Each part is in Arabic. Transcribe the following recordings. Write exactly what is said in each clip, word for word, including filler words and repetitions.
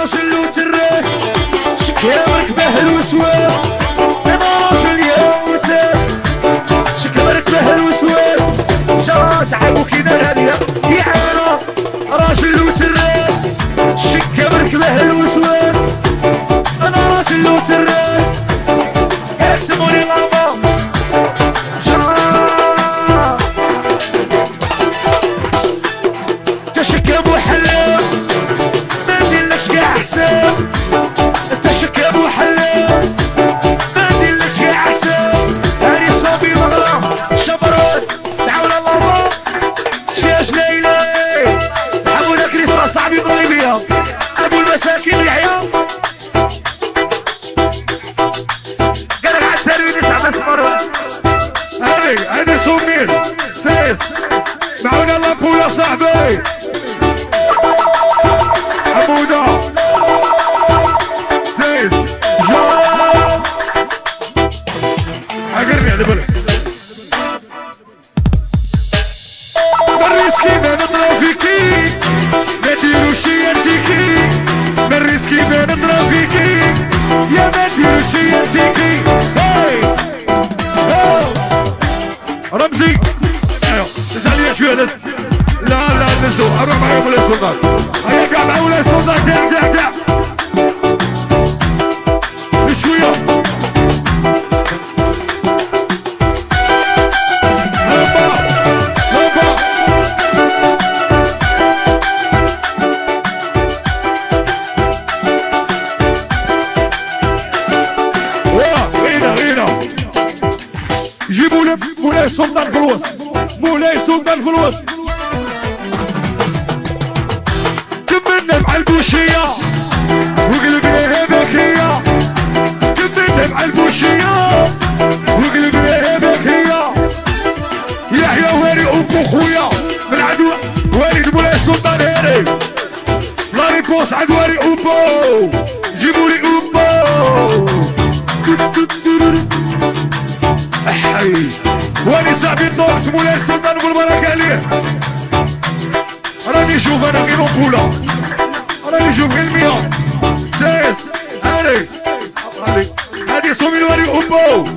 راجل وتراس شكيا مركبه الوسواس انا راجل يا وساس شكيا مركبه الوسواس جا تعبو كينا الهديه يعانا راجل وتراس شكيا مركبه الوسواس انا راجل وتراس يقسموني لامبا جا تشكى ابو حلال ما نديرلكش كاع حساب تشكى ابو حلال ما نديرلكش كاع حساب هاني صوبي مغرام شبرات تعاون الله شياج ليلى حمونا كريسا صاحبي مغربيه ابو المساكين يحيى قالك على الترويج تاع بس مروان هاني هاني سمير سيس معونا لابو يا صاحبي حمونا سيس جا عقرني على بالك بالريسكي ما نضرب فيكي ما ديروش يا سيكي بالريسكي ما نضرب فيكي يا ما ديروش يا سيكي هاي هاو رمزي ايوه تزعل لي شويه لا لا نزلوا اروح معايا ولا السلطان هيا كاع مع ولا السلطان كاع كاع كاع بشويه لمبا لمبا واه هنا هنا جيبوا لي مولاي السلطان في الوسط مولاي السلطان في الوسط كملنا مع البوشية وقلبنا بكية كملنا مع البوشية وقلبنا بكية يحيى واري أبو خويا من عدو والد مولاي السلطان هاري لا ريبوس عند واري أبو جيبولي أبو حي واني صاحبي الدورس مولاي السلطان بالبركة عليه راني نشوف انا غير نقولة راني نشوف غير المياه سايس هاني هادي صومي واري أبو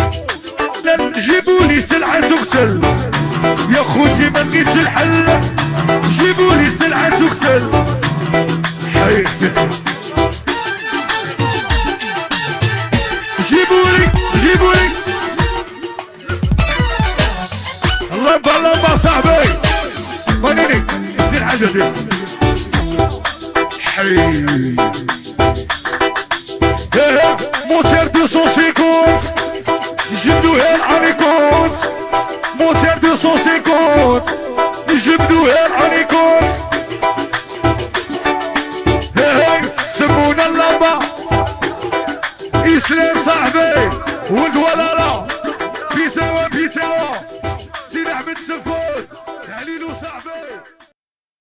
جيبولي سلعة تقتل يا خوتي ما لقيتش الحل جيبولي سلعة تقتل حي جيبولي جيبولي لمبا لمبا صاحبي مانيني دير حاجة دير حي ايه موتير دوسون سيكونت جبدوها الانيكونت موتير دوسون سيكونت جبدوها